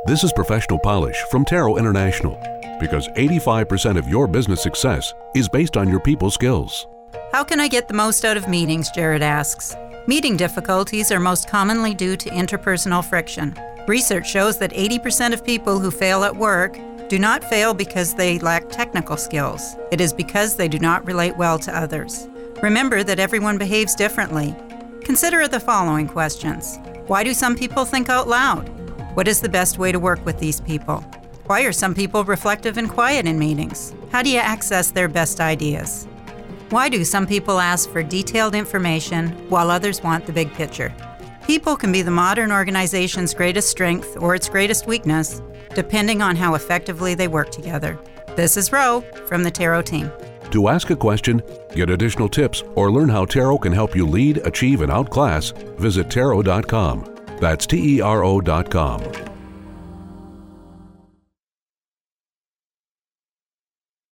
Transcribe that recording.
This is Professional Polish from Tarot International, because 85% of your business success is based on your people skills. How can I get the most out of meetings, Jared asks. Meeting difficulties are most commonly due to interpersonal friction. Research shows that 80% of people who fail at work do not fail because they lack technical skills. It is because they do not relate well to others. Remember that everyone behaves differently. Consider the following questions. Why do some people think out loud? What is the best way to work with these people? Why are some people reflective and quiet in meetings? How do you access their best ideas? Why do some people ask for detailed information while others want the big picture? People can be the modern organization's greatest strength or its greatest weakness, depending on how effectively they work together. This is Ro from the Tarot team. To ask a question, get additional tips, or learn how Tarot can help you lead, achieve, and outclass, visit Tarot.com. That's TERO.com.